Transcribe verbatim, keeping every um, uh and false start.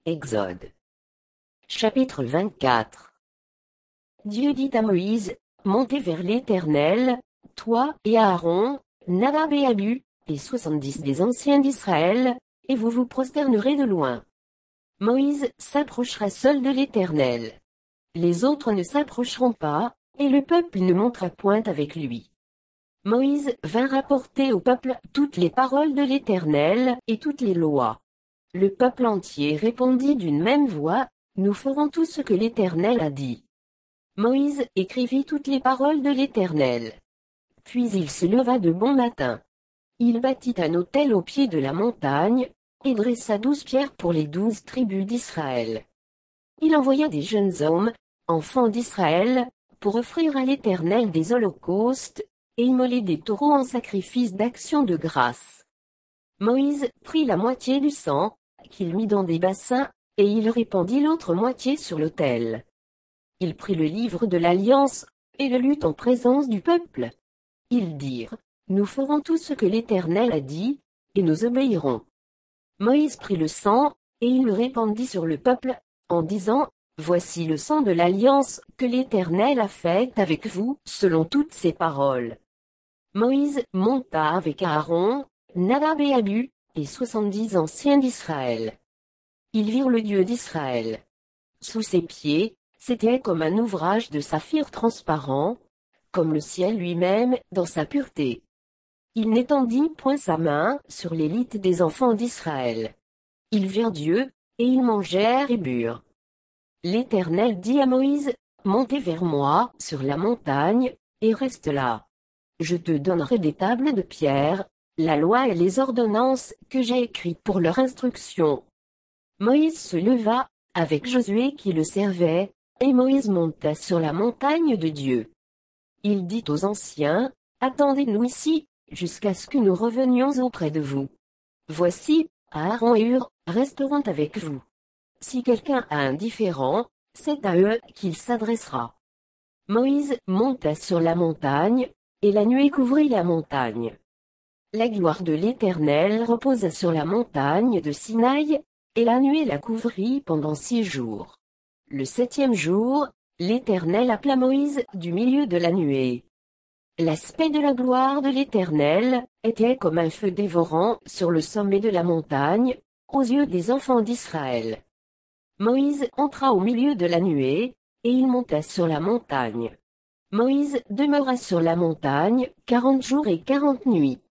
Exode. Chapitre vingt-quatre. Dieu dit à Moïse, montez vers l'Éternel, toi et Aaron, Nadab et Abihu, et soixante-dix des anciens d'Israël, et vous vous prosternerez de loin. Moïse s'approchera seul de l'Éternel. Les autres ne s'approcheront pas, et le peuple ne montera point avec lui. Moïse vint rapporter au peuple toutes les paroles de l'Éternel et toutes les lois. Le peuple entier répondit d'une même voix, nous ferons tout ce que l'Éternel a dit. Moïse écrivit toutes les paroles de l'Éternel. Puis il se leva de bon matin. Il bâtit un autel au pied de la montagne, et dressa douze pierres pour les douze tribus d'Israël. Il envoya des jeunes hommes, enfants d'Israël, pour offrir à l'Éternel des holocaustes, et immoler des taureaux en sacrifice d'action de grâce. Moïse prit la moitié du sang, qu'il mit dans des bassins, et il répandit l'autre moitié sur l'autel. Il prit le livre de l'Alliance, et le lut en présence du peuple. Ils dirent, nous ferons tout ce que l'Éternel a dit, et nous obéirons. Moïse prit le sang, et il le répandit sur le peuple, en disant, voici le sang de l'Alliance que l'Éternel a faite avec vous, selon toutes ses paroles. Moïse monta avec Aaron, Nadab et Abihu, et soixante-dix anciens d'Israël. Ils virent le Dieu d'Israël. Sous ses pieds, c'était comme un ouvrage de saphir transparent, comme le ciel lui-même, dans sa pureté. Il n'étendit point sa main sur l'élite des enfants d'Israël. Ils virent Dieu, et ils mangèrent et burent. L'Éternel dit à Moïse, montez vers moi sur la montagne, et reste là. Je te donnerai des tables de pierre, la loi et les ordonnances que j'ai écrites pour leur instruction. Moïse se leva, avec Josué qui le servait, et Moïse monta sur la montagne de Dieu. Il dit aux anciens, attendez-nous ici, jusqu'à ce que nous revenions auprès de vous. Voici, Aaron et Hur resteront avec vous. Si quelqu'un a un différend, c'est à eux qu'il s'adressera. Moïse monta sur la montagne, et la nuée couvrit la montagne. La gloire de l'Éternel reposa sur la montagne de Sinaï, et la nuée la couvrit pendant six jours. Le septième jour, l'Éternel appela Moïse du milieu de la nuée. L'aspect de la gloire de l'Éternel était comme un feu dévorant sur le sommet de la montagne, aux yeux des enfants d'Israël. Moïse entra au milieu de la nuée, et il monta sur la montagne. Moïse demeura sur la montagne quarante jours et quarante nuits.